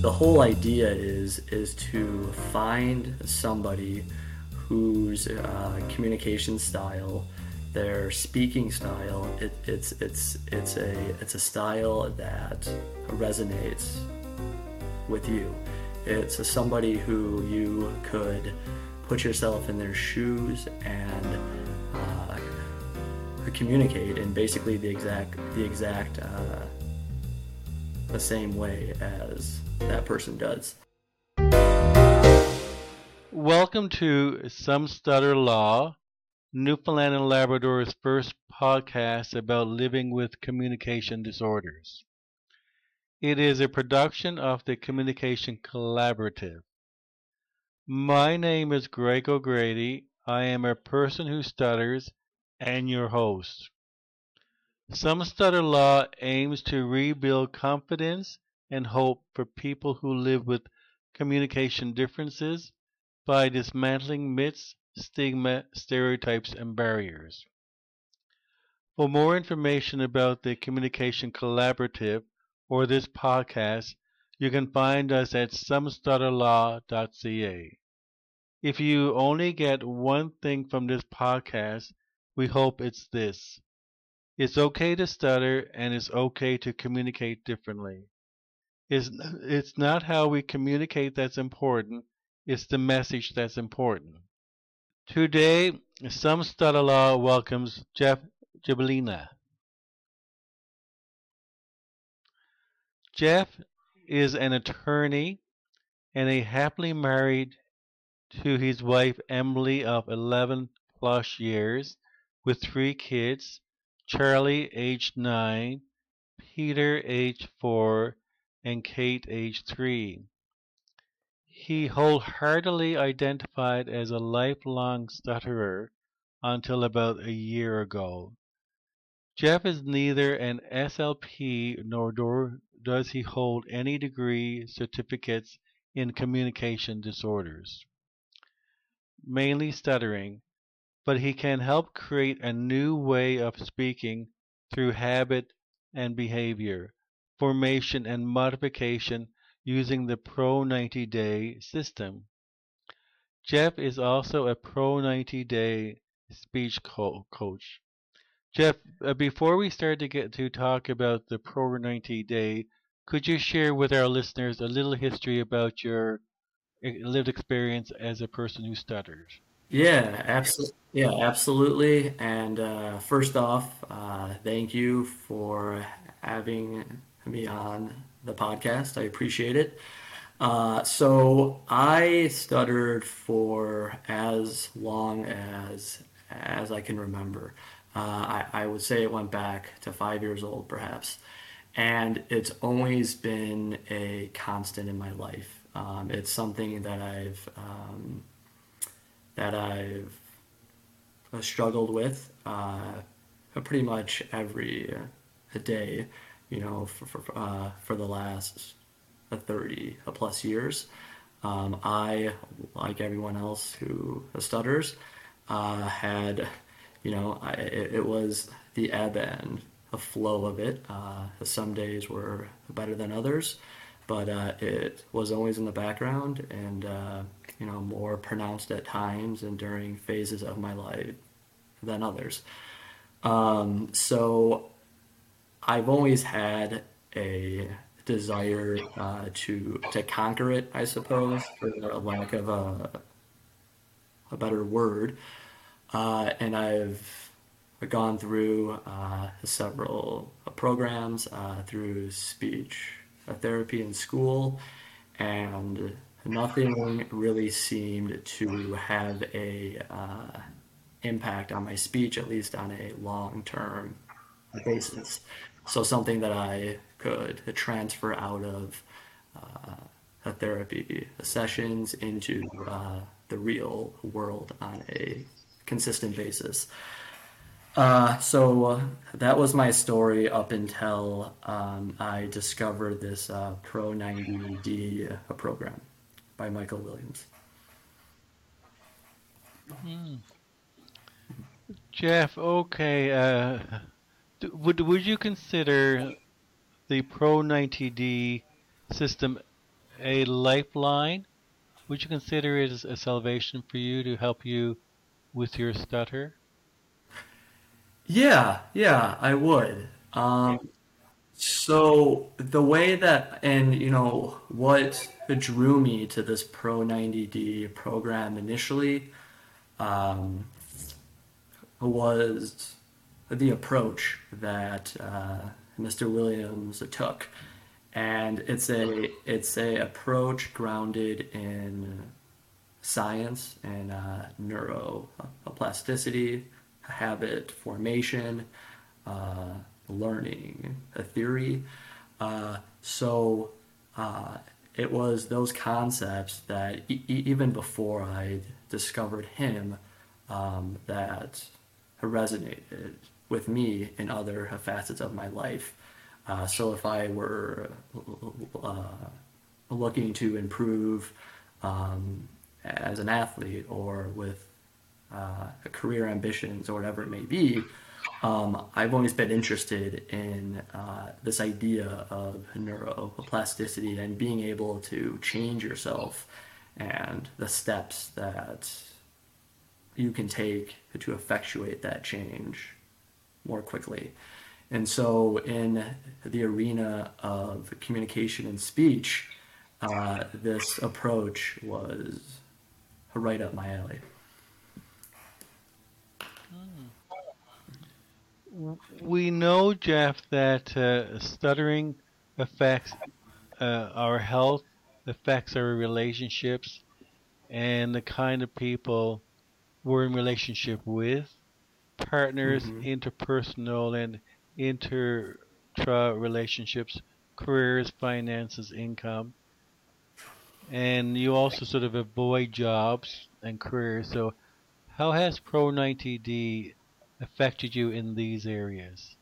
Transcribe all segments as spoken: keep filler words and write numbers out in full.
the whole idea is is to find somebody whose uh, communication style, their speaking style, it, it's it's it's a it's a style that resonates with you. It's a, somebody who you could put yourself in their shoes and uh, communicate in basically the exact the exact uh, the same way as that person does. Welcome to Some Stutter Law, Newfoundland and Labrador's first podcast about living with communication disorders. It is a production of the Communication Collaborative. My name is Greg O'Grady. I am a person who stutters and your host. Some Stutter Law aims to rebuild confidence and hope for people who live with communication differences by dismantling myths, stigma, stereotypes, and barriers. For more information about the Communication Collaborative or this podcast, you can find us at some stutter law dot c a. If you only get one thing from this podcast, we hope it's this. It's okay to stutter and it's okay to communicate differently. It's, it's not how we communicate that's important, it's the message that's important. Today, Some Stutter Law welcomes Jeff Gibolina. Jeff is an attorney and a happily married to his wife Emily of eleven plus years with three kids, Charlie aged nine, Peter aged four, and Kate aged three. He wholeheartedly identified as a lifelong stutterer until about a year ago. Jeff is neither an S L P nor do, does he hold any degree certificates in communication disorders, mainly stuttering, but he can help create a new way of speaking through habit and behavior, formation and modification using the Pro ninety day system. Jeff is also a Pro ninety day speech co- coach. Jeff, uh, before we start to get to talk about the Pro ninety day, could you share with our listeners a little history about your uh, lived experience as a person who stutters? Yeah, absolutely. Yeah, absolutely. And uh, first off, uh, thank you for having me on the podcast. I appreciate it. Uh, so I stuttered for as long as as I can remember. Uh, I, I would say it went back to five years old, perhaps, and it's always been a constant in my life. Um, it's something that I've um, that I've uh, struggled with uh, pretty much every uh, day, you know, for for, uh, for the last uh, thirty plus years. Um, I, like everyone else who stutters, uh, had, you know, I, it, it was the ebb and the flow of it. Uh, some days were better than others, but uh, it was always in the background and, uh, you know, more pronounced at times and during phases of my life than others. Um, so I've always had a desire uh, to to conquer it, I suppose, for a lack of a, a better word. Uh, and I've gone through uh, several programs uh, through speech therapy in school, and nothing really seemed to have a uh, impact on my speech, at least on a long term basis. So something that I could transfer out of uh, therapy sessions into uh, the real world on a consistent basis. Uh, so uh, that was my story up until um, I discovered this uh, Pro ninety D program by Michael Williams. Hmm. Jeff, okay. Uh, d- would would you consider the Pro ninety D system a lifeline? Would you consider it as a salvation for you to help you with your stutter? Yeah, yeah, I would. Um, so the way that, and you know, what drew me to this Pro ninety D program initially um, was the approach that uh, mister Williams took, and it's a it's a approach grounded in science and uh, neuroplasticity, habit formation, uh, learning, a theory. Uh, so uh, it was those concepts that e- e- even before I discovered him, um, that resonated with me in other facets of my life. Uh, so if I were uh, looking to improve um, as an athlete or with uh, career ambitions or whatever it may be, um, I've always been interested in uh, this idea of neuroplasticity and being able to change yourself and the steps that you can take to effectuate that change more quickly. And so, in the arena of communication and speech, uh, this approach was right up my alley. Hmm. We know, Jeff, that uh, stuttering affects uh, our health, affects our relationships, and the kind of people we're in relationship with, partners, Hmm. interpersonal and intra relationships, careers, finances, income. And you also sort of avoid jobs and careers. So, how has Pro ninety D affected you in these areas?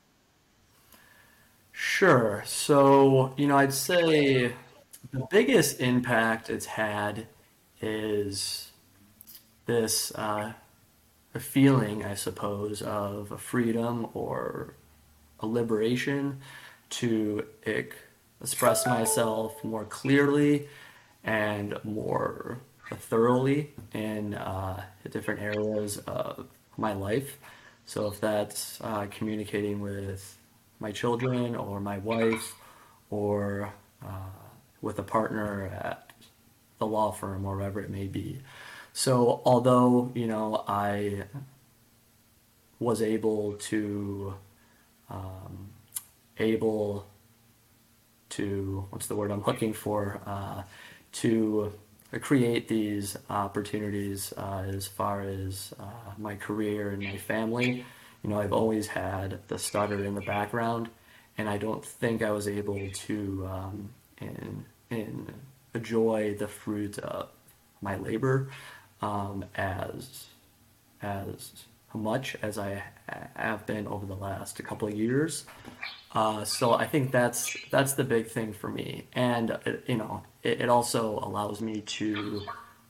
Sure. So, you know, I'd say the biggest impact it's had is this uh, a feeling, I suppose, of a freedom or a liberation to ec- express myself more clearly and more thoroughly in uh, different areas of my life. So if that's uh, communicating with my children or my wife or uh, with a partner at the law firm or wherever it may be. So although, you know, I was able to um, able to what's the word I'm looking for uh, to create these opportunities uh, as far as uh, my career and my family. You know, I've always had the stutter in the background, and I don't think I was able to um, in, in enjoy the fruit of my labor um, as as much as I have been over the last couple of years. Uh, so I think that's that's the big thing for me, and it, you know, it, it also allows me to,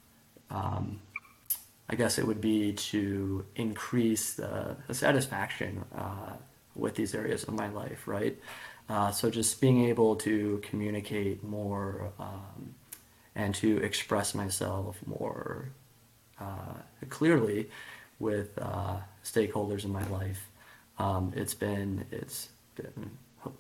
I guess it would be to increase the, the satisfaction uh, with these areas of my life, right? Uh, so just being able to communicate more um, and to express myself more uh, clearly with uh, stakeholders in my life. Um, it's been it's been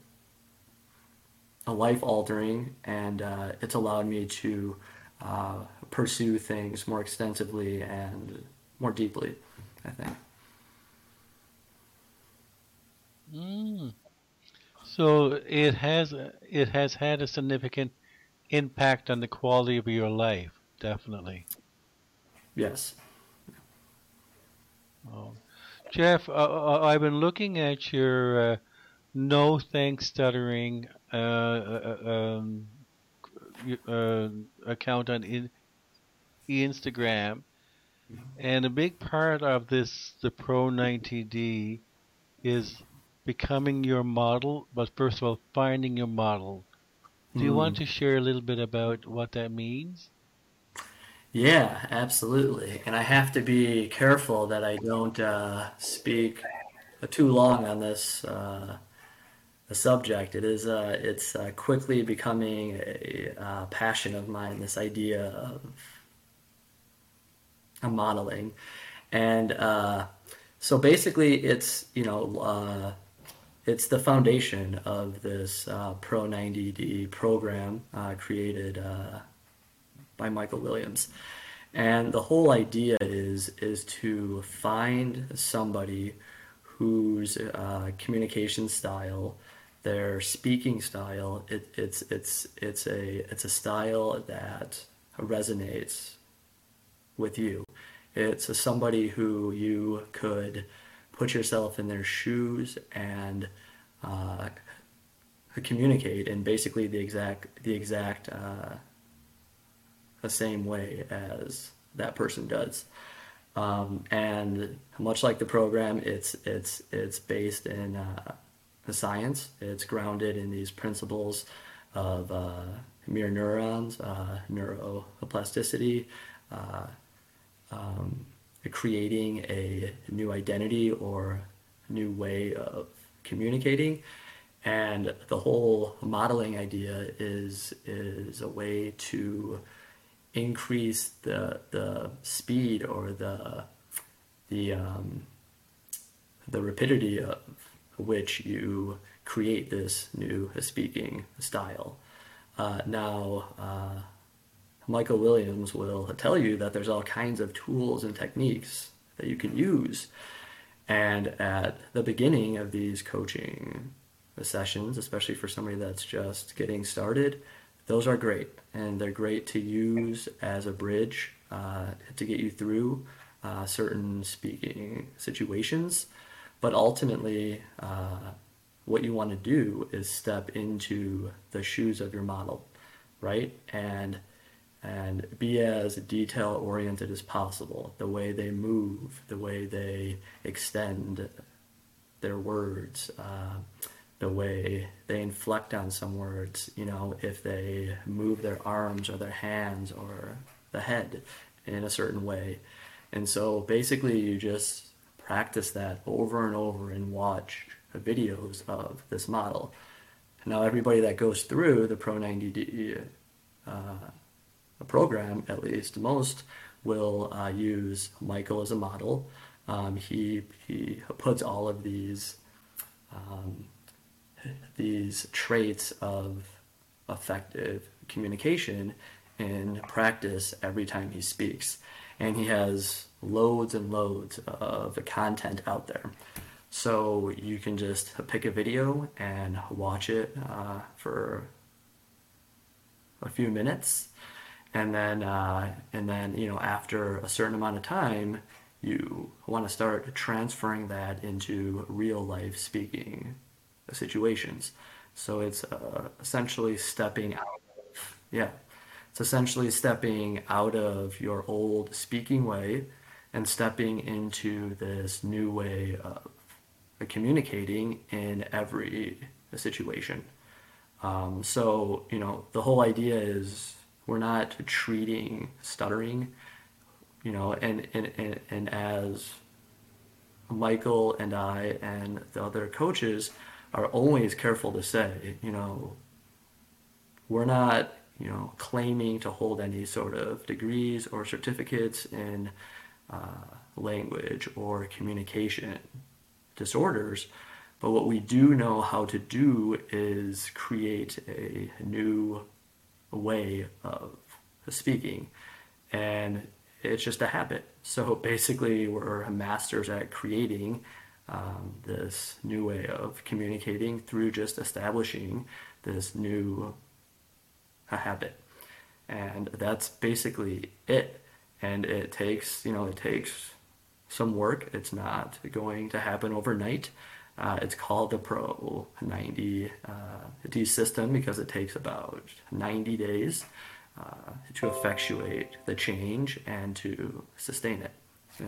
a life altering, and uh, it's allowed me to uh, pursue things more extensively and more deeply, I think. Mm. So it has it has had a significant impact on the quality of your life, definitely. Yes. Oh. Jeff, uh, uh, I've been looking at your uh, no thanks stuttering uh, uh, uh, um, uh, account on in, Instagram, and a big part of this, the Pro ninety D, is becoming your model, but first of all, finding your model. Do you want Mm. to share a little bit about what that means? Yeah, absolutely. And I have to be careful that I don't uh, speak too long on this uh, a subject. It is uh, it's uh, quickly becoming a uh, passion of mine. This idea of, of modeling, and uh, so basically, it's you know uh, it's the foundation of this uh, Pro ninety D program uh, created uh, by Michael Williams. And the whole idea is is to find somebody whose uh, communication style, their speaking style, it, it's it's it's a it's a style that resonates with you. It's a, somebody who you could put yourself in their shoes and uh, communicate in basically the exact the exact uh, the same way as that person does. Um, and much like the program, it's it's it's based in uh, the science. It's grounded in these principles of uh, mirror neurons, uh, neuroplasticity, uh, um, creating a new identity or new way of communicating. And the whole modeling idea is is a way to increase the the speed or the the um, the rapidity of which you create this new speaking style. Uh, now, uh, Michael Williams will tell you that there's all kinds of tools and techniques that you can use. And at the beginning of these coaching sessions, especially for somebody that's just getting started, those are great. And they're great to use as a bridge uh, to get you through uh, certain speaking situations. But ultimately, uh, what you want to do is step into the shoes of your model, right? And and be as detail oriented as possible. The way they move, the way they extend their words, uh, the way they inflect on some words, you know, if they move their arms or their hands or the head in a certain way. And so basically you just practice that over and over and watch videos of this model. Now everybody that goes through the Pro ninety D uh, program, at least most, will uh, use Michael as a model. Um, he he puts all of these um, these traits of effective communication in practice every time he speaks, and he has loads and loads of content out there. So you can just pick a video and watch it uh, for a few minutes, and then uh, and then you know after a certain amount of time, you want to start transferring that into real life speaking situations. So it's uh, essentially stepping out of, yeah, it's essentially stepping out of your old speaking way and stepping into this new way of communicating in every situation. Um, so, you know, the whole idea is we're not treating stuttering, you know, and, and, and, and as Michael and I and the other coaches are always careful to say, you know, we're not, you know, claiming to hold any sort of degrees or certificates in uh, language or communication disorders, but what we do know how to do is create a new way of speaking, and it's just a habit. So basically, we're masters at creating um, this new way of communicating through just establishing this new a habit, and that's basically it. And it takes, you know, it takes some work. It's not going to happen overnight. Uh, it's called the Pro ninety D system because it takes about ninety days uh, to effectuate the change and to sustain it. Yeah.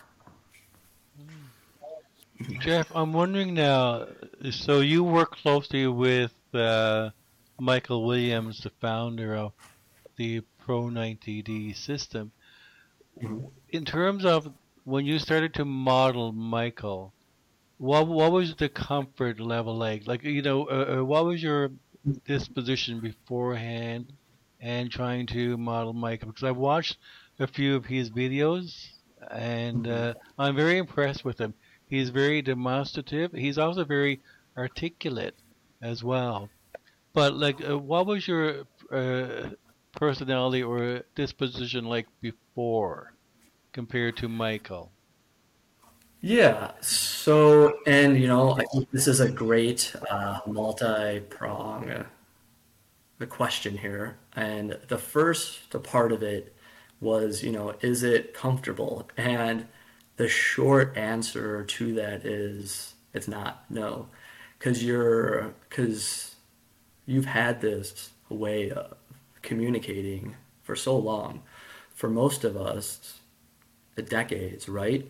Jeff, I'm wondering now, so you work closely with uh, Michael Williams, the founder of the Pro ninety D system. Mhm. In terms of when you started to model Michael, what what was the comfort level like? Like you know, uh, uh, what was your disposition beforehand and trying to model Michael? Because I've watched a few of his videos and Mhm. uh, I'm very impressed with him. He's very demonstrative. He's also very articulate as well. But like, uh, what was your uh, personality or disposition like before compared to Michael? Yeah. So, and you know, I think this is a great uh, multi-prong uh, the question here. And the first part of it was, you know, is it comfortable? And the short answer to that is it's not. No, because you're because you've had this way of communicating for so long. For most of us, decades, right?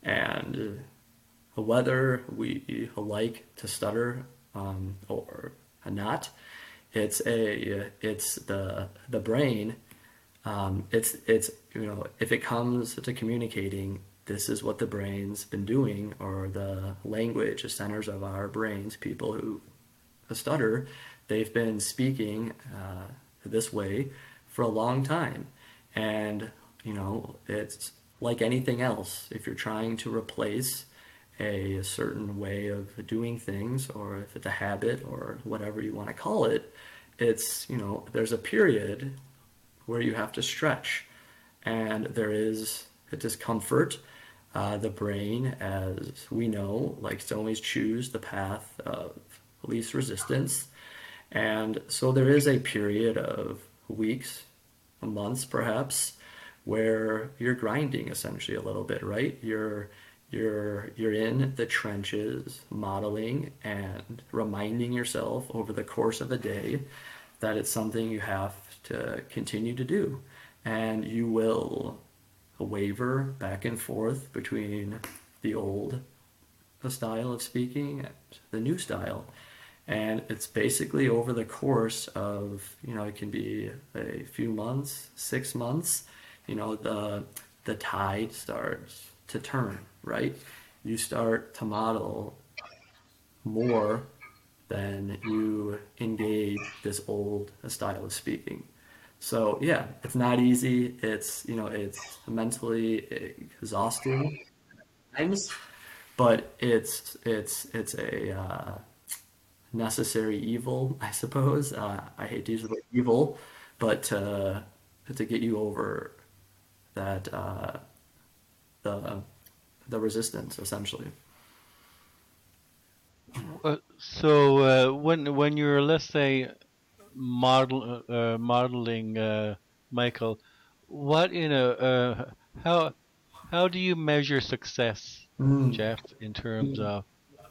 And whether we like to stutter um, or not, it's a it's the the brain. Um, it's it's you know if it comes to communicating, this is what the brain's been doing, or the language, the centers of our brains. People who stutter, they've been speaking uh, this way for a long time, and you know it's like anything else. If you're trying to replace a, a certain way of doing things, or if it's a habit or whatever you want to call it, it's you know there's a period where you have to stretch, and there is a discomfort. Uh, the brain, as we know, likes to always choose the path of least resistance. And so there is a period of weeks, months perhaps, where you're grinding essentially a little bit, right? You're you're you're in the trenches modeling and reminding yourself over the course of a day that it's something you have to continue to do. And you will waver back and forth between the old style of speaking and the new style. And it's basically over the course of, you know, it can be a few months, six months, you know, the the tide starts to turn, right? You start to model more than you engage this old style of speaking. So yeah, it's not easy. It's, you know, it's mentally exhausting at times, but it's it's it's a uh, necessary evil, I suppose. Uh, I hate to use the word evil, but uh, to get you over that uh, the the resistance, essentially. Uh, so uh, when when you're, let's say, model uh, modeling uh, Michael, what you know uh, how how do you measure success, Mm, Jeff, in terms of,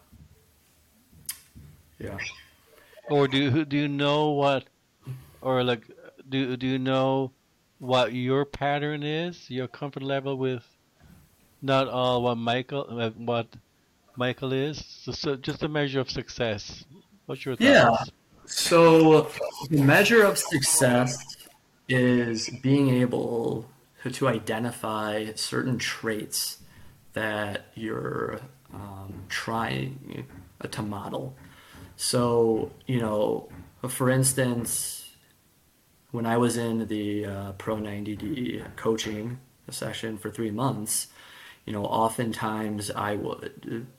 yeah. or do do you know what, or like do do you know what your pattern is, your comfort level with not all what Michael uh, what Michael is, so, so just a measure of success. What's your Yeah. thoughts? So the measure of success is being able to, to identify certain traits that you're um, trying to model. So, you know, for instance, when I was in the uh, Pro ninety D coaching session for three months, you know, oftentimes I would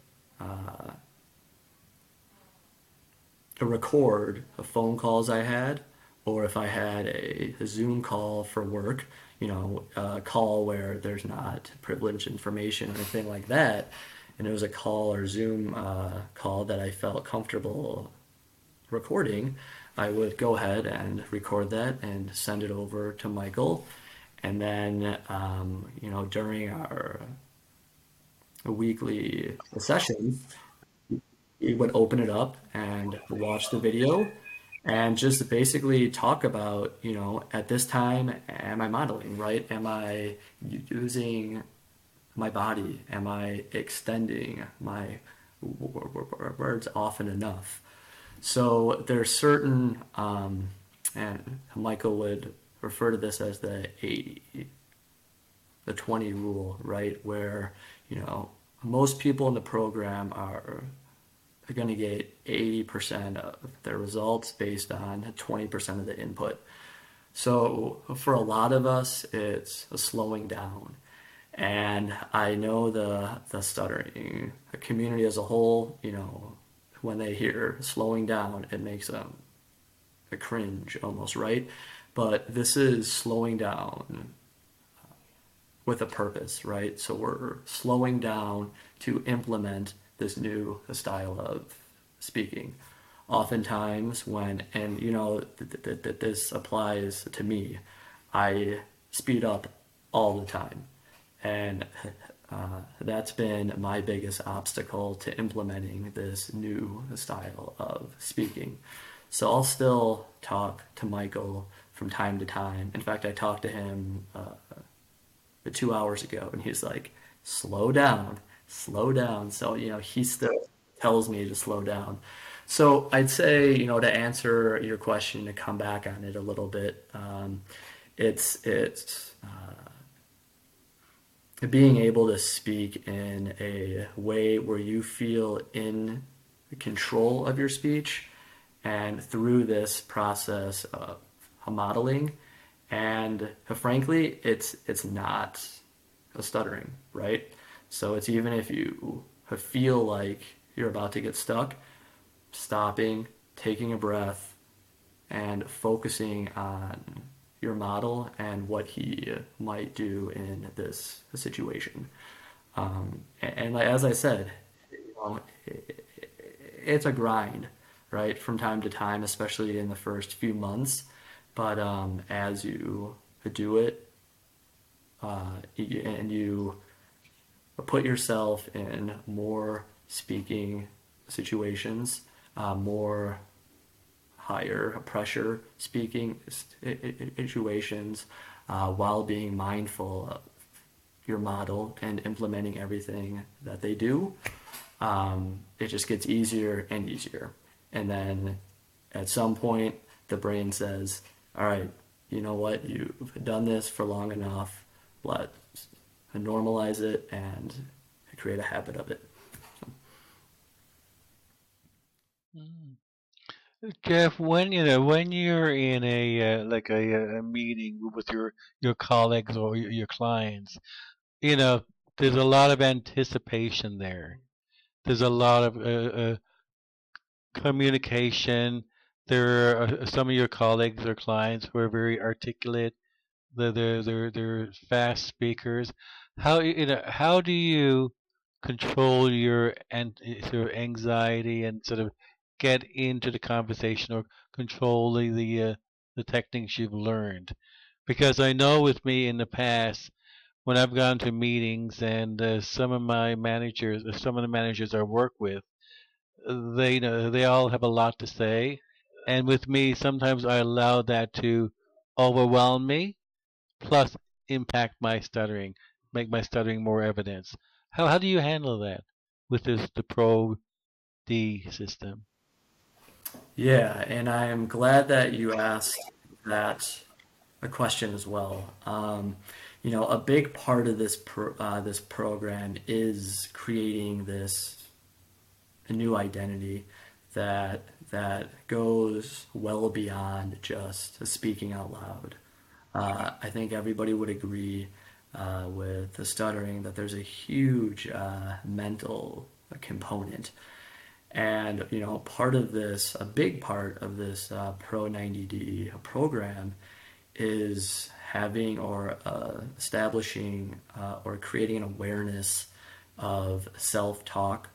record of phone calls I had, or if I had a, a Zoom call for work, you know, a call where there's not privileged information or anything like that, and it was a call or Zoom uh, call that I felt comfortable recording, I would go ahead and record that and send it over to Michael. And then, um, you know, during our weekly sessions, we would open it up and watch the video and just basically talk about, you know, at this time, am I modeling, right? Am I using my body? Am I extending my words often enough? So there's certain, um, and Michael would refer to this as the eighty, the twenty rule, right? Where, you know, most people in the program are going to get eighty percent of their results based on twenty percent of the input. So for a lot of us, it's a slowing down. And I know the the stuttering the community as a whole, you know, when they hear slowing down, it makes them a cringe almost, right? But this is slowing down with a purpose, right? So we're slowing down to implement this new style of speaking. Oftentimes, when, and you know, that th- th- this applies to me, I speed up all the time. And uh, that's been my biggest obstacle to implementing this new style of speaking. So I'll still talk to Michael from time to time. In fact, I talked to him uh, two hours ago, and he's like, "Slow down, slow down." So you know, he still tells me to slow down. So I'd say, you know, to answer your question, to come back on it a little bit, um, it's it's being able to speak in a way where you feel in control of your speech, and through this process of modeling, and uh, frankly, it's it's not a stuttering, right? So it's even if you feel like you're about to get stuck, stopping, taking a breath, and focusing on your model and what he might do in this situation. Um, and, and as I said, you know, it's a grind, right, from time to time, especially in the first few months. But um, as you do it, uh, and you put yourself in more speaking situations, uh, more higher pressure speaking situations, uh, while being mindful of your model and implementing everything that they do, um, it just gets easier and easier. And then at some point, the brain says, all right, you know what, you've done this for long enough, let's normalize it and create a habit of it. Mm. Jeff, when you know when you're in a uh, like a, a meeting with your your colleagues or your, your clients, you know, there's a lot of anticipation there. There's a lot of uh, uh, communication. There are uh, some of your colleagues or clients who are very articulate. They're they're they're, they're fast speakers. How you know how do you control your and sort of anxiety and sort of get into the conversation or control the the, uh, the techniques you've learned? Because I know with me in the past when I've gone to meetings and uh, some of my managers, uh, some of the managers I work with, they you know they all have a lot to say, and with me sometimes I allow that to overwhelm me, plus impact my stuttering, make my stuttering more evidence. How how do you handle that with this the Pro D system? Yeah, and I'm glad that you asked that a question as well. Um, you know, a big part of this pro, uh, this program is creating this new identity that that goes well beyond just speaking out loud. Uh, I think everybody would agree uh, with the stuttering that there's a huge uh, mental component. And, you know, part of this, a big part of this uh, Pro ninety D program is having or uh, establishing uh, or creating an awareness of self-talk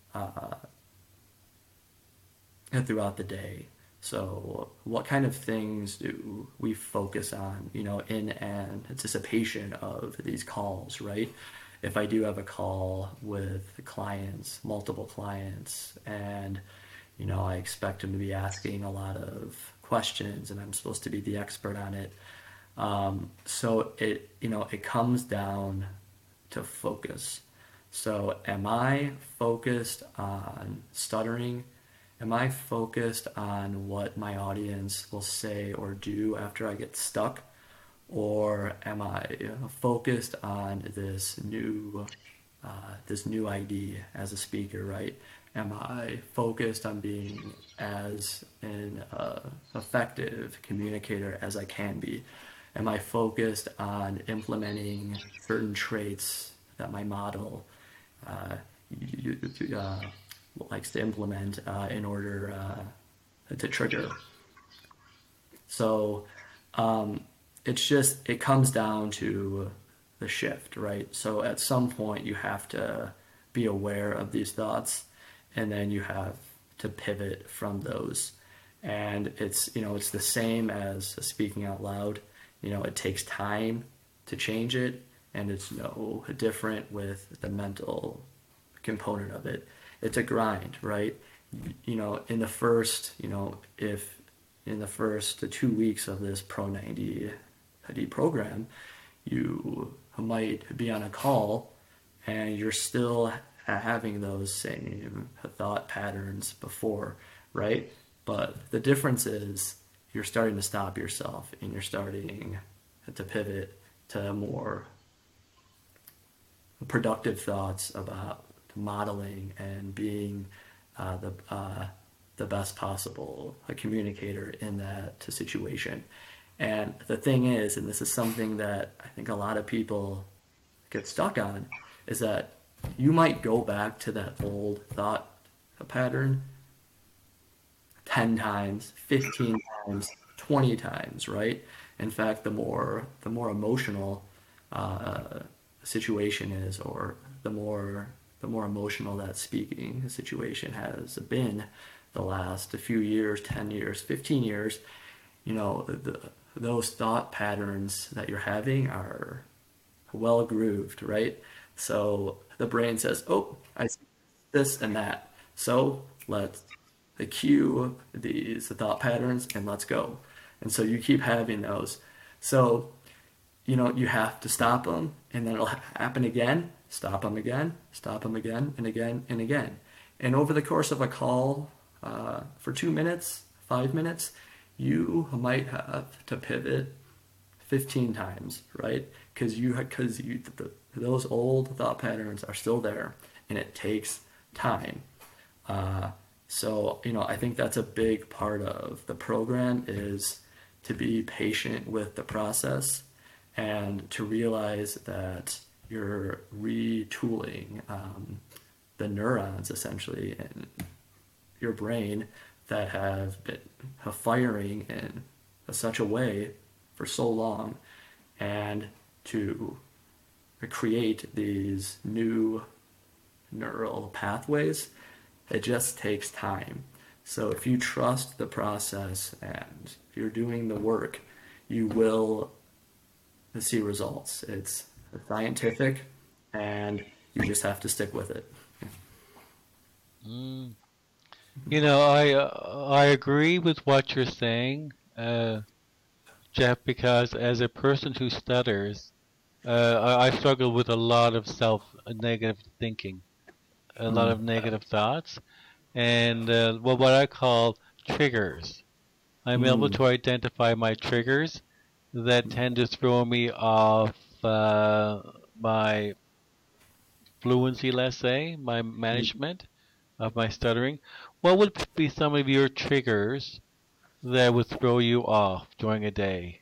throughout the day. So, what kind of things do we focus on, you know, in anticipation of these calls, right? If I do have a call with clients, multiple clients, and, you know, I expect them to be asking a lot of questions and I'm supposed to be the expert on it. Um, so it, you know, it comes down to focus. So, am I focused on stuttering? Am I focused on what my audience will say or do after I get stuck? Or am I focused on this new uh, this new I D as a speaker, right? Am I focused on being as an uh, effective communicator as I can be? Am I focused on implementing certain traits that my model uh, you, you, uh, likes to implement uh, in order uh, to trigger? So um, it's just, it comes down to the shift, right? So at some point you have to be aware of these thoughts and then you have to pivot from those. And it's, you know, it's the same as speaking out loud. You know, it takes time to change it, and it's no different with the mental component of it. It's a grind, right? You know, in the first, you know, if in the first two weeks of this Pro ninety D program, you might be on a call and you're still having those same thought patterns before, right? But the difference is you're starting to stop yourself and you're starting to pivot to more productive thoughts about modeling and being uh, the uh, the best possible a communicator in that situation. And the thing is, and this is something that I think a lot of people get stuck on, is that you might go back to that old thought pattern ten times, fifteen times, twenty times, right? In fact, the more the more emotional uh, situation is, or the more the more emotional that speaking situation has been the last few years, ten years, fifteen years, you know, the, those thought patterns that you're having are well grooved, right? So the brain says, oh, I see this and that. So let's cue these thought patterns and let's go. And so you keep having those. So, you know, you have to stop them and then it'll happen again, stop them again, stop them again and again and again. And over the course of a call uh, for two minutes, five minutes, you might have to pivot fifteen times, right? Because you because you the, those old thought patterns are still there, and it takes time. Uh, so you know, I think that's a big part of the program is to be patient with the process and to realize that you're retooling um, the neurons essentially in your brain that have been firing in such a way for so long, and to create these new neural pathways, it just takes time. So if you trust the process and you're doing the work, you will see results. It's scientific and you just have to stick with it. Mm. You know, I uh, I agree with what you're saying, uh, Jeff, because as a person who stutters, uh, I, I struggle with a lot of self uh, negative thinking, a lot Mm. of negative thoughts, and uh, well, what I call triggers. I'm able Mm. to identify my triggers that tend to throw me off uh, my fluency, let's say, my management of my stuttering. What would be some of your triggers that would throw you off during a day?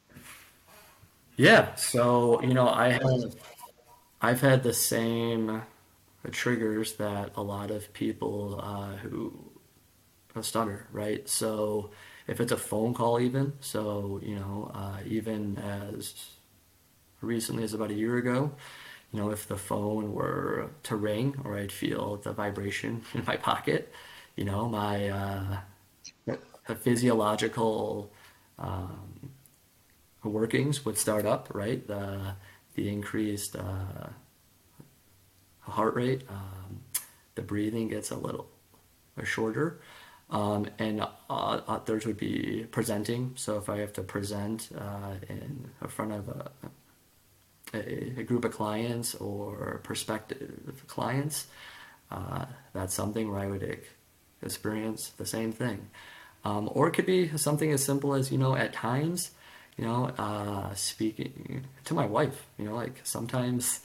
Yeah, so you know, I have I've had the same triggers that a lot of people uh, who stutter, right? So if it's a phone call, even so, you know, uh, even as recently as about a year ago, you know, if the phone were to ring or I'd feel the vibration in my pocket, you know, my uh, the physiological um, workings would start up, right? The the increased uh, heart rate, um, the breathing gets a little shorter. Um, and uh, others would be presenting. So if I have to present uh, in front of a, a, a group of clients or prospective clients, uh, that's something where I would experience the same thing. Um, or it could be something as simple as, you know, at times, you know, uh, speaking to my wife, you know, like sometimes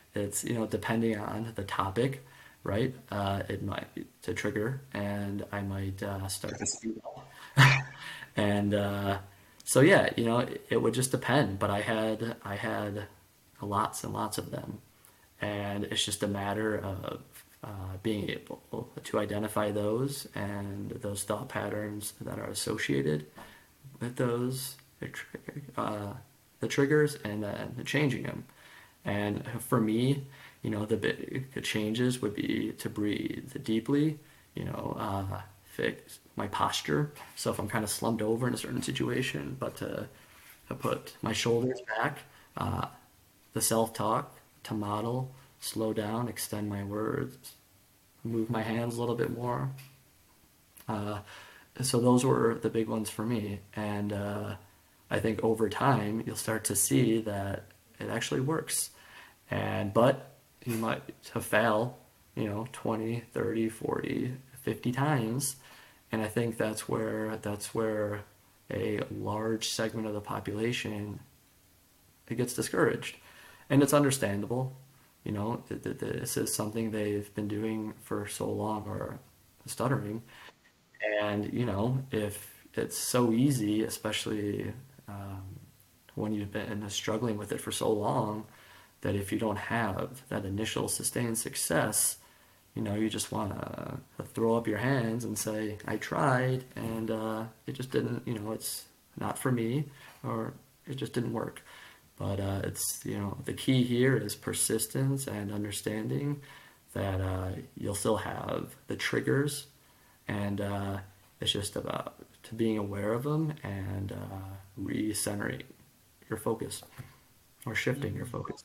it's, you know, depending on the topic, right? Uh, it might be to trigger, and I might uh, start to speed up. And uh, so yeah, you know, it, it would just depend. But I had I had lots and lots of them, and it's just a matter of uh, being able to identify those and those thought patterns that are associated with those uh, the triggers, and then changing them. And for me, you know, the big changes would be to breathe deeply, you know, uh, fix my posture. So if I'm kind of slumped over in a certain situation, but to, to put my shoulders back, uh, the self-talk, to model, slow down, extend my words, move my hands a little bit more. Uh, so those were the big ones for me. And uh, I think over time, you'll start to see that it actually works. And but you might have failed, you know, twenty, thirty, forty, fifty times. And I think that's where that's where a large segment of the population, it gets discouraged. And it's understandable. You know, th- th- this is something they've been doing for so long, or stuttering. And, you know, if it's so easy, especially um, when you've been struggling with it for so long, that if you don't have that initial sustained success, you know, you just want to throw up your hands and say, I tried, and uh, it just didn't, you know, it's not for me, or it just didn't work. But uh, it's, you know, the key here is persistence and understanding that uh, you'll still have the triggers, and uh, it's just about to being aware of them, and uh, recentering your focus, or shifting your focus.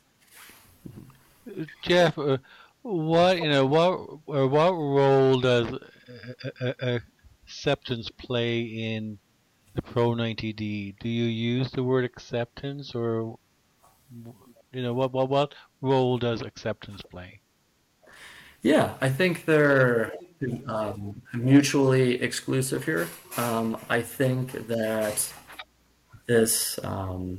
Jeff, uh, what you know, what or what role does uh, uh, uh, acceptance play in the Pro ninety D? Do you use the word acceptance, or you know, what what what role does acceptance play? Yeah, I think they're um, mutually exclusive here. Um, I think that this, um,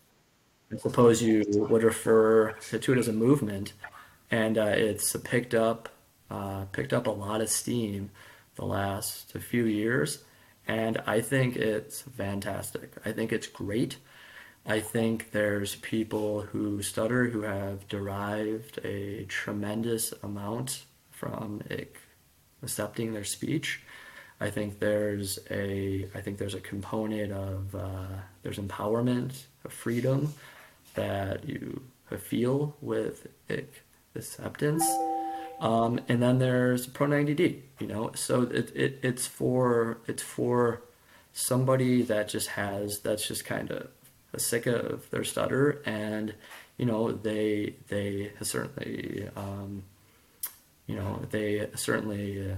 I suppose you would refer to it as a movement, and uh, it's picked up uh, picked up a lot of steam the last few years, and I think it's fantastic. I think it's great. I think there's people who stutter who have derived a tremendous amount from ac- accepting their speech. I think there's a I think there's a component of uh, there's empowerment, of freedom that you feel with acceptance. Um, and then there's Pro ninety D, you know. So it, it it's for it's for somebody that just has that's just kind of sick of their stutter, and you know they they certainly um, you know they certainly uh,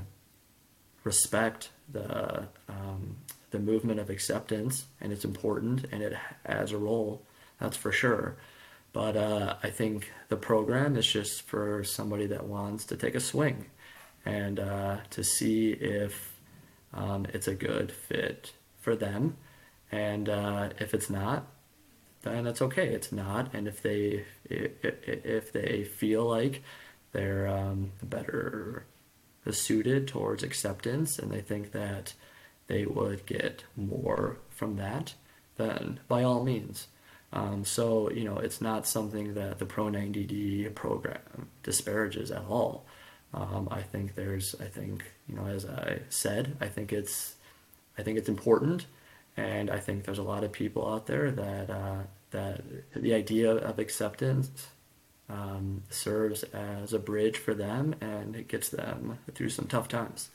respect the um, the movement of acceptance, and it's important, and it has a role, that's for sure. But uh, I think the program is just for somebody that wants to take a swing, and uh, to see if um, it's a good fit for them. And uh, if it's not, then it's okay. It's not. And if they if, if they feel like they're um, better suited towards acceptance, and they think that they would get more from that, then by all means. Um, so, you know, it's not something that the Pro ninety D program disparages at all. Um, I think there's, I think, you know, as I said, I think it's, I think it's important, and I think there's a lot of people out there that uh, that the idea of acceptance um, serves as a bridge for them, and it gets them through some tough times.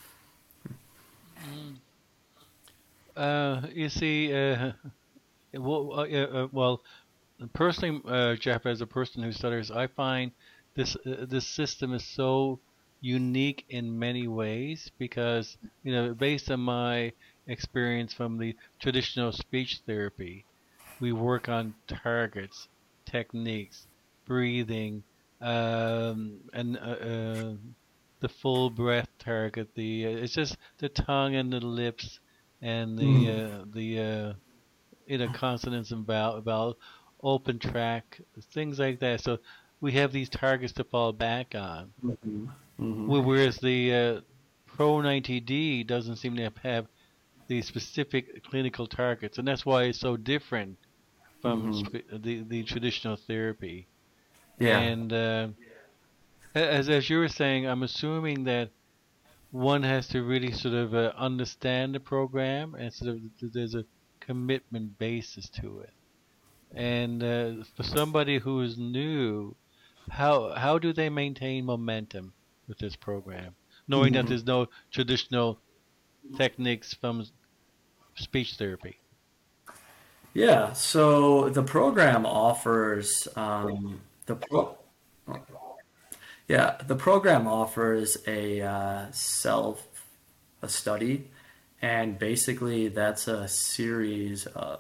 Mm. Uh, you see, uh, well, uh, yeah, uh, well, personally, uh, Jeff, as a person who stutters, I find this uh, this system is so unique in many ways because, you know, based on my experience from the traditional speech therapy, we work on targets, techniques, breathing, um, and uh, uh, the full breath target. The uh, it's just the tongue and the lips and the Mm. uh, the uh, you know, consonants and vowel, vowel, open track, things like that. So we have these targets to fall back on. Mhm. Mhm. Whereas the uh, Pro ninety D doesn't seem to have the specific clinical targets, and that's why it's so different from Mhm. sp- the the traditional therapy. Yeah. And uh, as as you were saying, I'm assuming that one has to really sort of uh, understand the program, and sort of th- there's a commitment basis to it. And uh, for somebody who is new, how how do they maintain momentum with this program, knowing that Mhm. there's no traditional techniques from speech therapy? Yeah. So the program offers um, the pro yeah the program offers a uh, self a study, and basically that's a series of,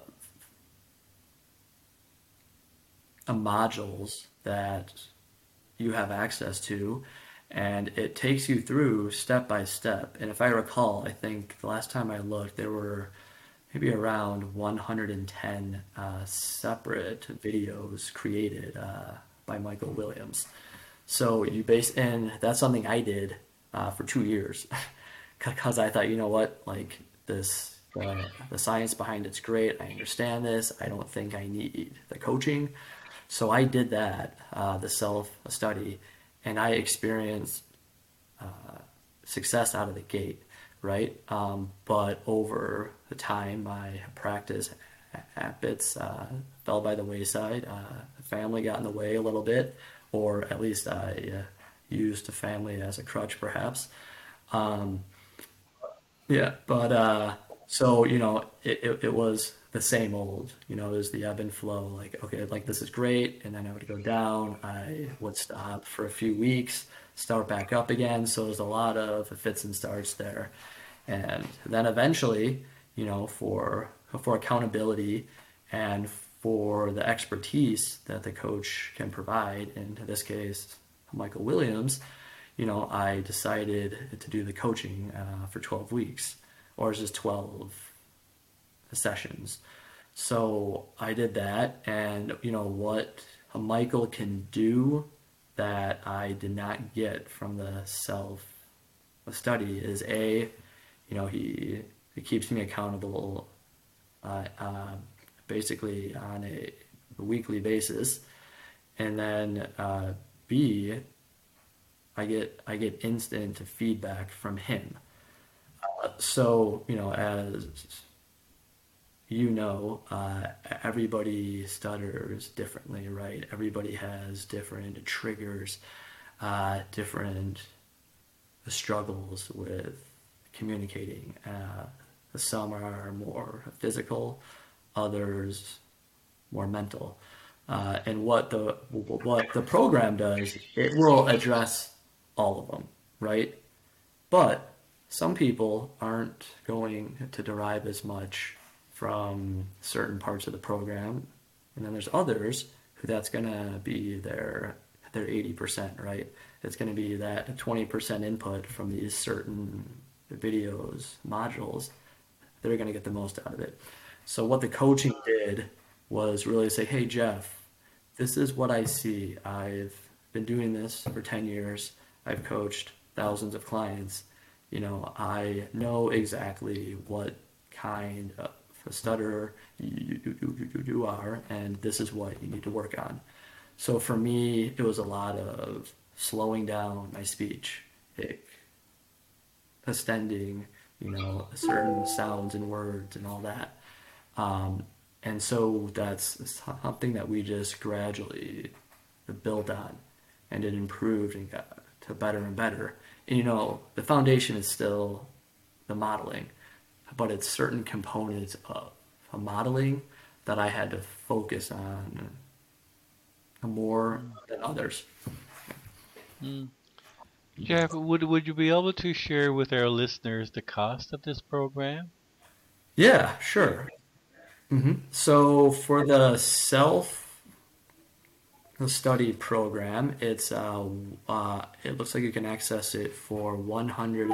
of modules that you have access to, and it takes you through step by step. And if I recall, I think the last time I looked, there were maybe around one hundred ten uh, separate videos created uh, by Michael Williams. So you base, and that's something I did uh, for two years because I thought, you know what, like this, uh, the science behind it's great. I understand this. I don't think I need the coaching. So I did that, uh, the self study, and I experienced success out of the gate, right? Um, but over the time, my practice habits uh, fell by the wayside. Uh, the family got in the way a little bit, or at least I uh, used the family as a crutch, perhaps. Um, yeah, but uh, so you know, it, it, it was the same old. You know, it was the ebb and flow. Like, okay, like this is great, and then I would go down. I would stop for a few weeks, start back up again. So there's a lot of fits and starts there, and then eventually, you know, for for accountability and for the expertise that the coach can provide, in this case, Michael Williams, you know, I decided to do the coaching uh, for twelve weeks, or is just twelve sessions. So I did that, and you know what Michael can do that I did not get from the self study is a, you know, he he keeps me accountable, uh, uh, basically on a weekly basis, and then uh, B, I get I get instant feedback from him. So, you know, as you know, uh, everybody stutters differently, right? Everybody has different triggers, uh, different struggles with communicating. Uh, some are more physical, others more mental. Uh, and what the what the program does, it will address all of them, right? But some people aren't going to derive as much from certain parts of the program, and then there's others who that's going to be their their eighty percent, right? It's going to be that twenty percent input from these certain videos, modules, they're going to get the most out of it. So what the coaching did was really say, "Hey Jeff, this is what I see. I've been doing this for ten years. I've coached thousands of clients. You know, I know exactly what kind of a stutterer you, you, you, you are, and this is what you need to work on." So for me, it was a lot of slowing down my speech, it, extending, you know, certain sounds and words and all that. Um, and so that's something that we just gradually built on, and it improved and got to better and better. And you know, the foundation is still the modeling, but it's certain components of a modeling that I had to focus on more than others. Mm. Jeff, would would you be able to share with our listeners the cost of this program? Yeah, sure. hmm So for the self study program, it's uh, uh, it looks like you can access it for one hundred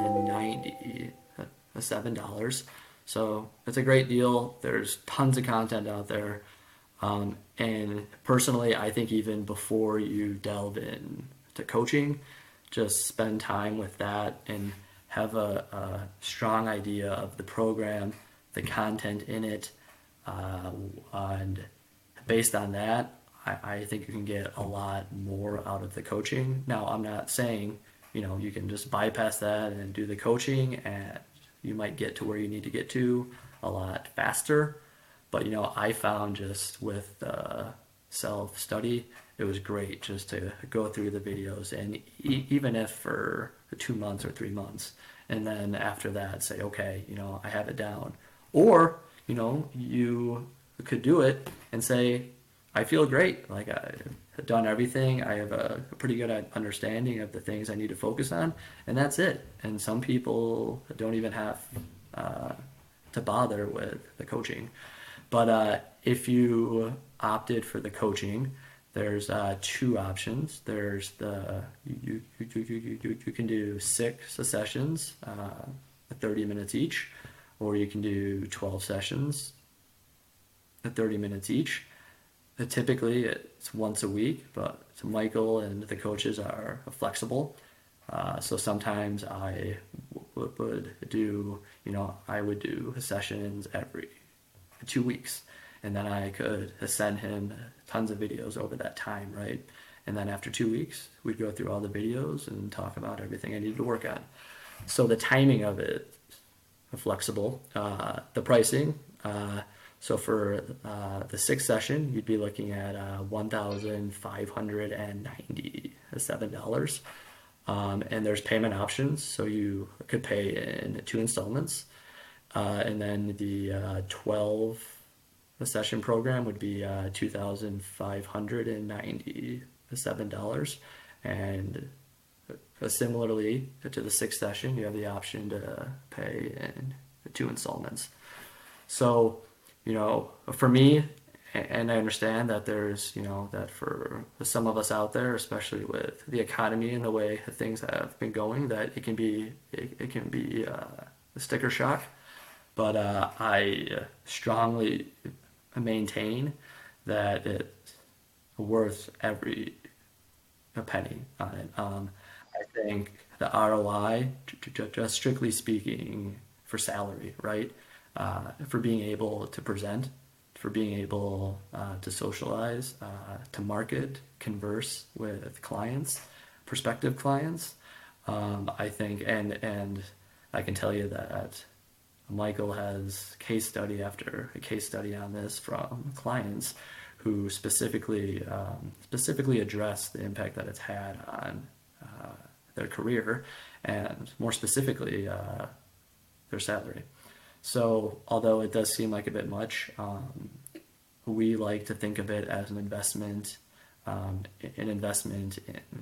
ninety-seven dollars. So it's a great deal. There's tons of content out there. Um, and personally, I think even before you delve into coaching, just spend time with that and have a, a strong idea of the program, the content in it, uh, and based on that, I, I think you can get a lot more out of the coaching. Now, I'm not saying, you know, you can just bypass that and do the coaching and you might get to where you need to get to a lot faster. But, you know, I found just with uh, self study, it was great just to go through the videos and e- even if for two months or three months, and then after that say, okay, you know, I have it down. Or, you know, you could do it and say, I feel great. Like I've done everything. I have a, a pretty good understanding of the things I need to focus on, and that's it. And some people don't even have uh, to bother with the coaching. But uh, if you opted for the coaching, there's uh, two options. There's the you you, you, you, you, you can do six sessions, uh, thirty minutes each, or you can do twelve sessions at thirty minutes each. Uh, Typically, it's once a week, but Michael and the coaches are flexible. Uh, so sometimes I w- would do, you know, I would do sessions every two weeks. And then I could send him tons of videos over that time, right? And then after two weeks, we'd go through all the videos and talk about everything I needed to work on. So the timing of it flexible. Uh, the pricing, uh, so for uh, the sixth session, you'd be looking at uh, one thousand five hundred ninety-seven dollars. Um, and there's payment options, so you could pay in two installments. Uh, and then the uh, twelve session program would be uh, two thousand five hundred ninety-seven dollars. And uh, similarly to the sixth session, you have the option to pay in two installments. So, you know, for me, and I understand that there's, you know, that for some of us out there, especially with the economy and the way things have been going, that it can be it, it can be uh, a sticker shock. But uh, I strongly maintain that it's worth every a penny on it. Um, I think the R O I, just strictly speaking, for salary, right? Uh, for being able to present, for being able uh, to socialize, uh, to market, converse with clients, prospective clients. Um, I think, and and I can tell you that Michael has case study after case study on this from clients who specifically um, specifically address the impact that it's had on uh, their career and more specifically uh, their salary. So although it does seem like a bit much, um, we like to think of it as an investment, um, an investment in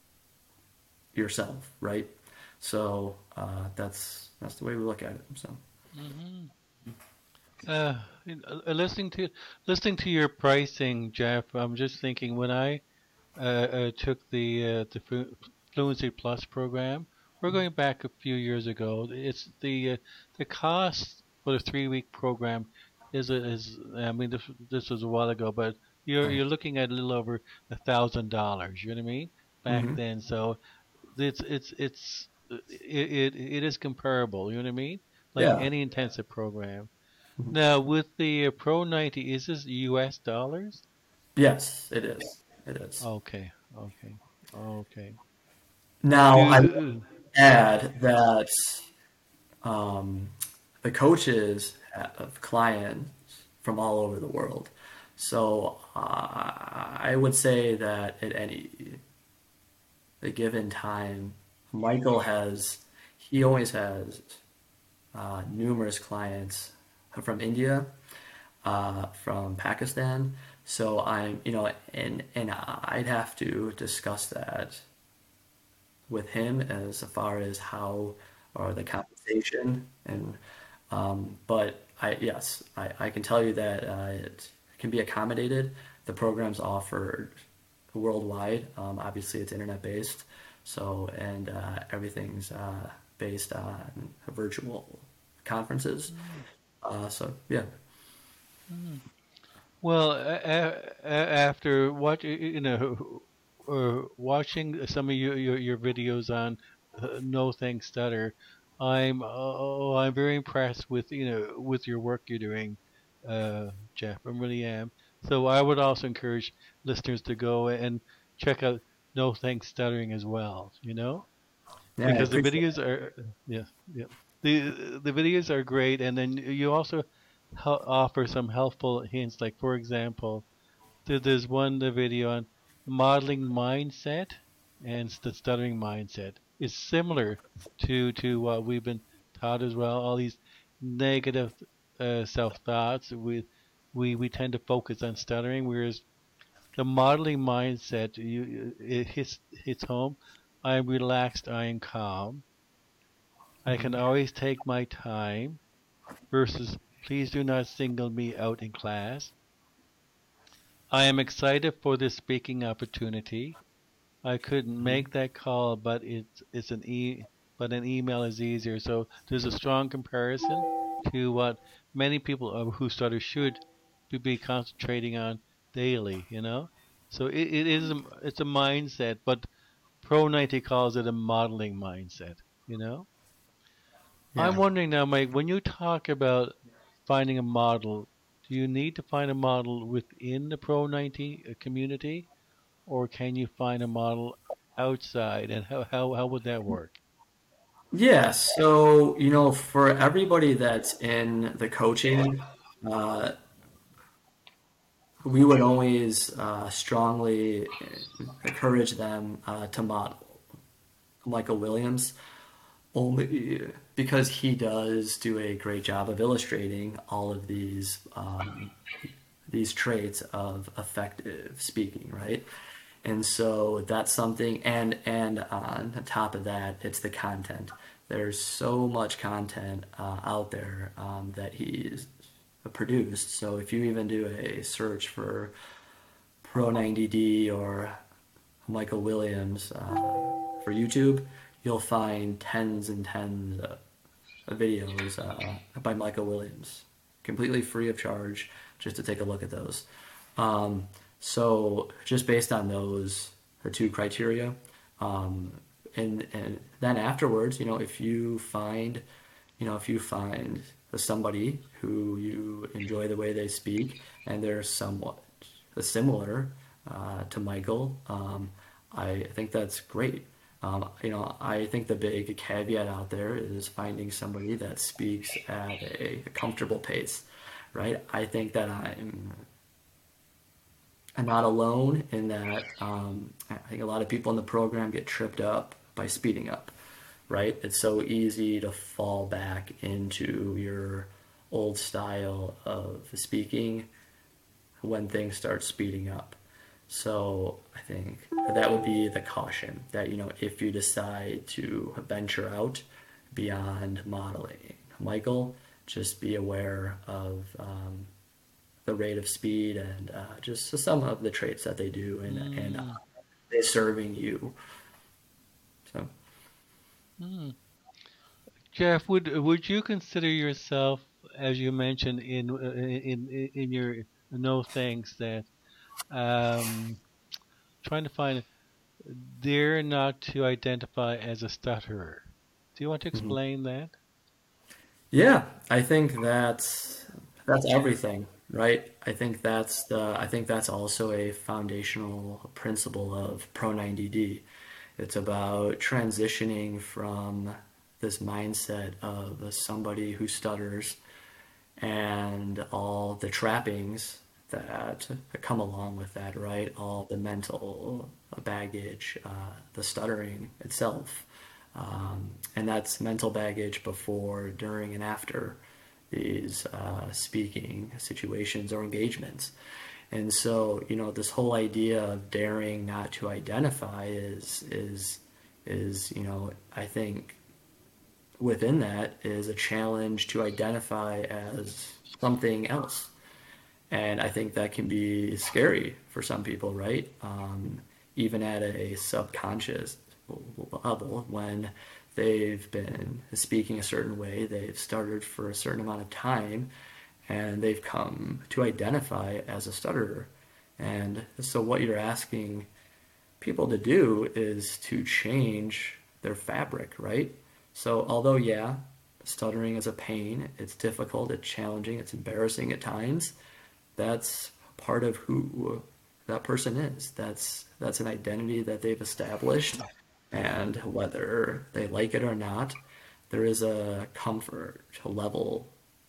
yourself, right? So uh, that's that's the way we look at it. So. Hmm. Uh, you know, uh, listening to listening to your pricing, Jeff, I'm just thinking when I uh, uh, took the uh, the Flu- Fluency Plus program. We're going back a few years ago. It's the uh, the cost for the three week program is a, is I mean this this was a while ago, but you're you're looking at a little over a thousand dollars. You know what I mean? Back Mm-hmm. then, so it's it's it's uh, it, it it is comparable. You know what I mean? Like Yeah. any intensive program. Now with the uh, Pro ninety, is this U S dollars? Yes, it is. It is. Okay, okay, okay. Now, I will Do add that um, the coaches have clients from all over the world. So uh, I would say that at any a given time, Michael has, he always has uh, numerous clients from India, uh, from Pakistan. So I'm, you know, and and I'd have to discuss that with him as far as how or the compensation and um, but I yes I, I can tell you that uh, it can be accommodated. The program's offered worldwide. Um, obviously, it's internet based, so and uh, everything's uh, based on virtual conferences. mm, Uh, so yeah. mm. Well, a- a- a- after what you know, uh, watching some of your your, your videos on uh, No Thanks Stutter, I'm oh, I'm very impressed with you know with your work you're doing, uh, Jeff. I really am. So I would also encourage listeners to go and check out No Thanks Stuttering as well. You know, Yeah, I because the appreciate videos are yeah yeah the the videos are great, and then you also hel- offer some helpful hints. Like for example, there- there's one the video on modeling mindset and the stuttering mindset. It's similar to to what we've been taught as well. All these negative uh, self thoughts. We we we tend to focus on stuttering, whereas the modeling mindset you it hits hits home. I am relaxed. I am calm. I can it. always take my time. Versus, please do not single me out in class. I am excited for this speaking opportunity. I couldn't Mhm. make that call, but it's it's an e but an email is easier. So there's a strong comparison to what many people uh, who stutter should be be concentrating on daily. You know, so it, it is a, it's a mindset, but Pro ninety calls it a modeling mindset. You know, I'm Yeah. wondering now, Mike, when you talk about finding a model, do you need to find a model within the Pro ninety uh, community, or can you find a model outside? And how, how, how would that work? Yeah. So, you know, for everybody that's in the coaching, uh, we would always uh, strongly encourage them uh, to model Michael Williams, only because he does do a great job of illustrating all of these um, these traits of effective speaking, right? And so that's something, and and on top of that, it's the content. There's so much content uh, out there um, that he's produced. So if you even do a search for Pro ninety D or Michael Williams uh, for YouTube, you'll find tens and tens of videos uh, by Michael Williams, completely free of charge, just to take a look at those. Um, so just based on those, the two criteria, um, and and then afterwards, you know, if you find, you know, if you find somebody who you enjoy the way they speak and they're somewhat similar uh, to Michael, um, I think that's great. Um, you know, I think the big caveat out there is finding somebody that speaks at a, a comfortable pace, right? I think that I'm I'm not alone in that. Um, I think a lot of people in the program get tripped up by speeding up, right? It's so easy to fall back into your old style of speaking when things start speeding up. So I think that would be the caution that, you know, if you decide to venture out beyond modeling, Michael, just be aware of um, the rate of speed and uh, just some of the traits that they do and and uh, Mm, they serving you. So mm. Jeff, would would you consider yourself, as you mentioned in uh, in in, in your no thanks, that um, trying to find dare not to identify as a stutterer? Do you want to mhm. explain that? Yeah, I think that's that's everything, right? I think that's the I think that's also a foundational principle of Pro ninety D. It's about transitioning from this mindset of somebody who stutters and all the trappings that come along with that, right? All the mental baggage, uh, the stuttering itself. Um, and that's mental baggage before, during, and after these uh, speaking situations or engagements. And so, you know, this whole idea of daring not to identify is is is, you know, I think within that is a challenge to identify as something else. And I think that can be scary for some people, right? Um, even at a subconscious level, when they've been speaking a certain way, they've started for a certain amount of time, and they've come to identify as a stutterer. And so what you're asking people to do is to change their fabric, right? So although, yeah, stuttering is a pain, it's difficult, it's challenging, it's embarrassing at times, that's part of who that person is. That's that's an identity that they've established, and whether they like it or not, there is a comfort level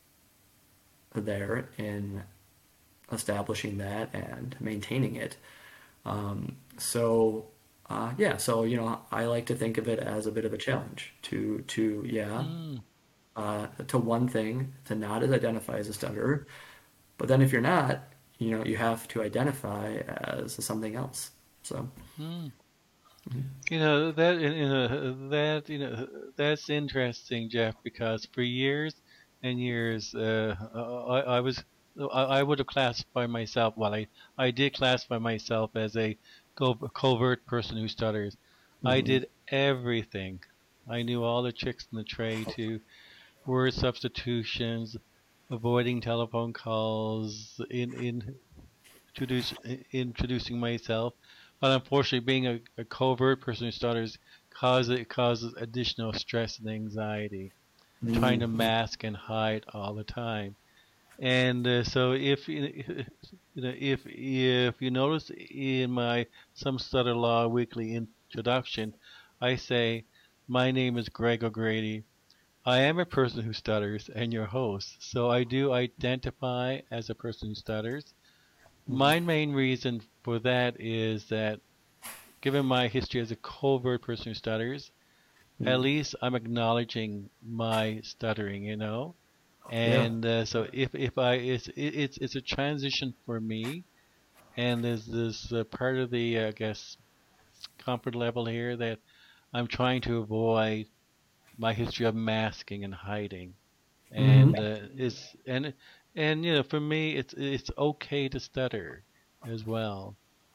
there in establishing that and maintaining it. Um, so uh, yeah, so you know, I like to think of it as a bit of a challenge to to yeah, Mm, uh, to one thing to not as identify as a stutterer, but then if you're not, you know, you have to identify as something else. So mm. mhm, You know that you know that you know that's interesting, Jeff, because for years and years, uh, I, I was I, I would have classified myself. Well, I I did classify myself as a co- covert person who stutters. I mhm, did everything. I knew all the tricks in the trade to word substitutions, avoiding telephone calls, in in introduce, introducing myself. But unfortunately, being a, a covert person who stutters causes it causes additional stress and anxiety, trying to mhm, mask and hide all the time. And uh, so, if you know, if if you notice in my Some Stutter Law weekly introduction, I say, "My name is Greg O'Grady. I am a person who stutters and your host, so I do identify as a person who stutters. mhm, My main reason for that is that, given my history as a covert person who stutters, at mhm. least I'm acknowledging my stuttering, you know. Yeah. And uh, so if if I it's it's it's a transition for me, and there's this uh, part of the uh, I guess comfort level here that I'm trying to avoid my history of masking and hiding. Hmm. And uh, it's and and you know for me it's it's okay to stutter as well.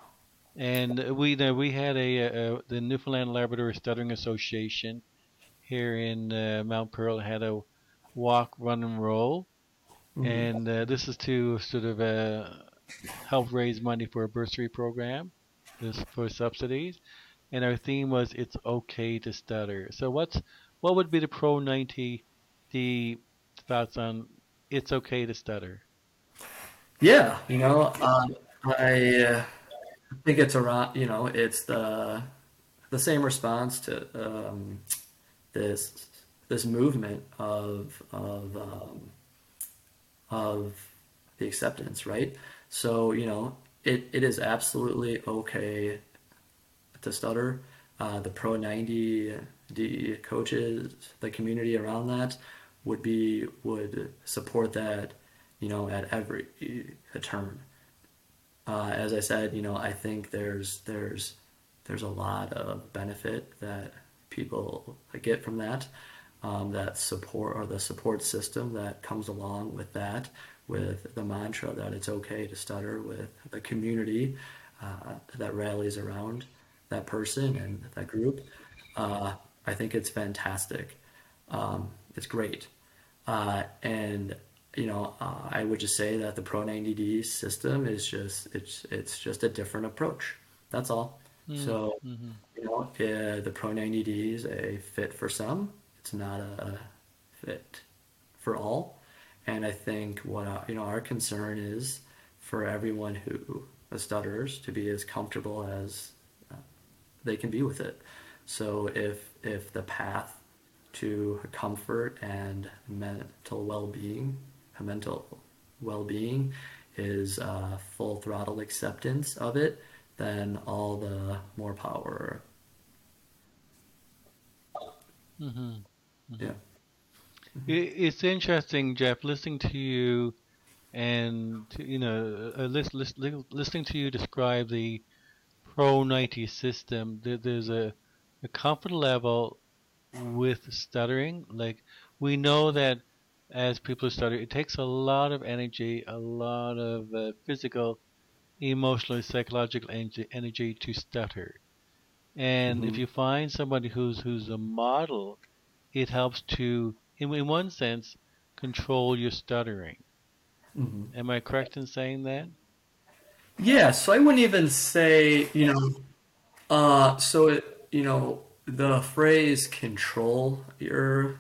And we uh, we had a, uh the Newfoundland Labrador Stuttering Association here in uh, Mount Pearl had a walk, run, and roll, Hmm. and uh, this is to sort of uh, help raise money for a bursary program, this for subsidies. And our theme was "It's okay to stutter." So what's what would be the pro ninety D thoughts on "It's okay to stutter"? Yeah, you know, um, I uh, think it's around, you know, it's the the same response to um, this this movement of of um, of the acceptance, right? So, you know, it, it is absolutely okay to stutter. Uh, the Pro ninety D coaches, the community around that would be would support that, you know, at every turn. Uh, as I said, you know, I think there's there's there's a lot of benefit that people get from that, um, that support or the support system that comes along with that, with the mantra that it's okay to stutter, with the community uh, that rallies around that person and that group. Uh, I think it's fantastic. Um, it's great. Uh, and you know, uh, I would just say that the Pro ninety D system is just it's it's just a different approach. That's all. So, Mm-hmm. you know, uh, the Pro ninety D is a fit for some. It's not a fit for all. And I think what uh, you know our concern is for everyone who stutters to be as comfortable as they can be with it. So if if the path to comfort and mental well-being, mental well-being is uh, full throttle acceptance of it, then all the more power. Mm-hmm. Yeah. Mm-hmm. It's interesting, Jeff, listening to you and to, you know, uh, lis- lis- li- listening to you describe the Pro ninety system. There, there's a, a comfort level with stuttering. Like we know that as people stutter, it takes a lot of energy, a lot of uh, physical, emotional, psychological energy, energy to stutter. And if Hmm. you find somebody who's who's a model, it helps to, in, in one sense, control your stuttering. Mhm. Am I correct in saying that? Yeah, so I wouldn't even say, you know, uh, so it, you know, the phrase control your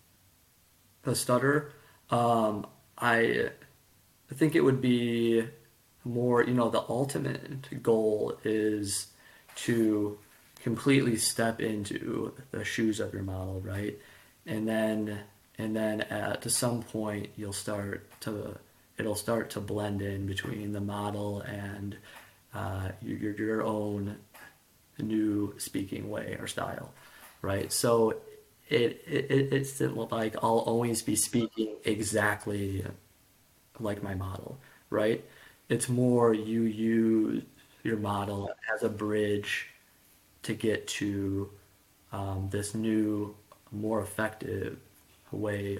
the stutter, um, I I think it would be more, you know, the ultimate goal is to completely step into the shoes of your model, right? And then and then at some point you'll start to it'll start to blend in between the model and uh, your your own new speaking way or style, right? So it, it it's like I'll always be speaking exactly like my model, right? It's more you use your model as a bridge to get to um, this new, more effective way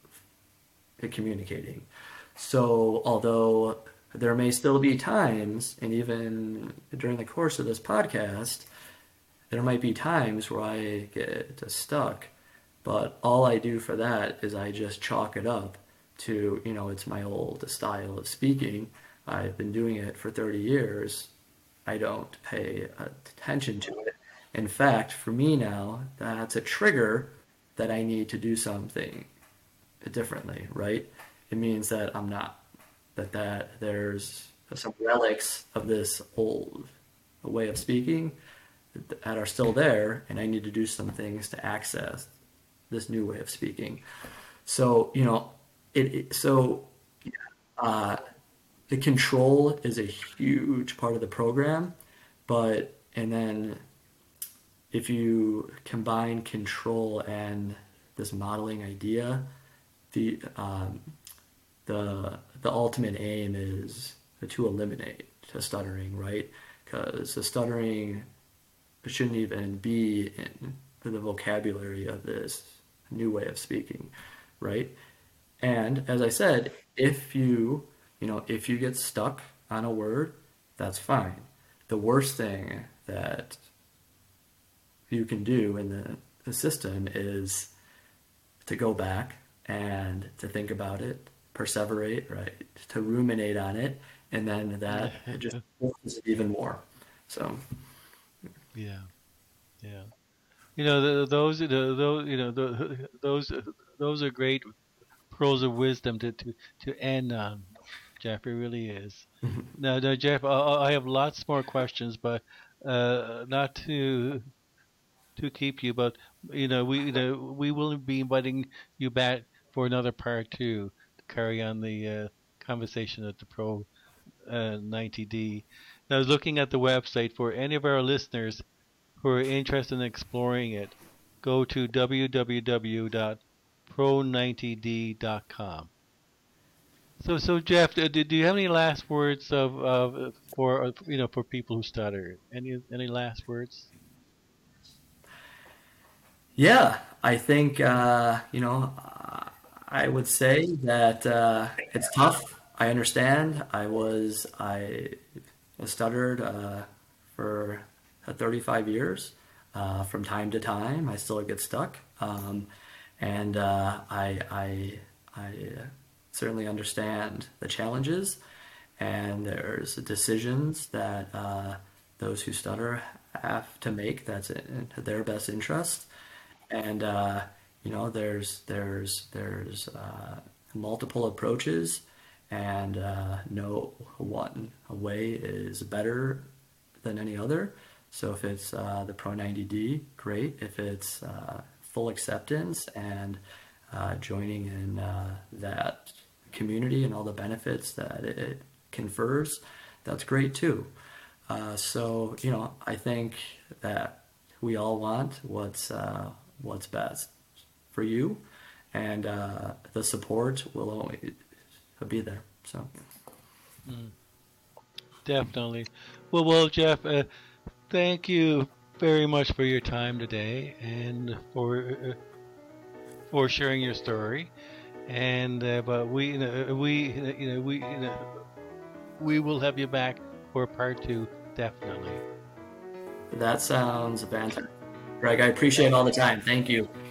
of communicating. So, although there may still be times, and even during the course of this podcast, there might be times where I get stuck, but all I do for that is I just chalk it up to, you know, it's my old style of speaking. I've been doing it for thirty years. I don't pay attention to it. In fact, for me now, that's a trigger that I need to do something differently, right? It means that I'm not, that that there's some relics of this old way of speaking that are still there, and I need to do some things to access this new way of speaking. So, you know, it, it so uh, the control is a huge part of the program, but and then if you combine control and this modeling idea, the um, the the ultimate aim is to eliminate the stuttering, right? Because the stuttering shouldn't even be in the vocabulary of this new way of speaking, right? And as I said, if you, you know, if you get stuck on a word, that's fine. The worst thing that you can do in the, the system is to go back and to think about it, perseverate, right? To ruminate on it, and then that just forces it even more. So, Yeah, yeah. You know, the, those, the, those, you know, the, those, those are great pearls of wisdom to to to end on. Jeff, it really is. Now, now Jeff, I, I have lots more questions, but uh, not to to keep you, but you know, we you know we will be inviting you back for another part two to carry on the uh, conversation at the Pro uh, ninety D. Now, I was looking at the website for any of our listeners who are interested in exploring it. Go to w w w dot pro ninety d dot com. So, so Jeff, do, do you have any last words of, of for you know for people who stutter? Any any last words? yeah, I think, uh, you know, I would say that uh, it's tough. I understand. I was I stuttered uh, for uh, thirty-five years. Uh, from time to time, I still get stuck, um, and uh, I I I uh, certainly understand the challenges. And there's decisions that uh, those who stutter have to make that's in their best interest. And uh, you know, there's there's there's uh, multiple approaches, and uh, no one way is better than any other. So if it's uh, the Pro ninety D, great. If it's uh, full acceptance and uh, joining in uh, that community and all the benefits that it confers, that's great too. Uh, so you know, I think that we all want what's uh, what's best for you, and uh, the support will always be there. So Mm, definitely. Well, well, Jeff, uh, thank you very much for your time today and for uh, for sharing your story. And uh, but we you know, we you know we you know, we will have you back for part two, definitely. that sounds fantastic, Greg. I appreciate all the time. Thank you.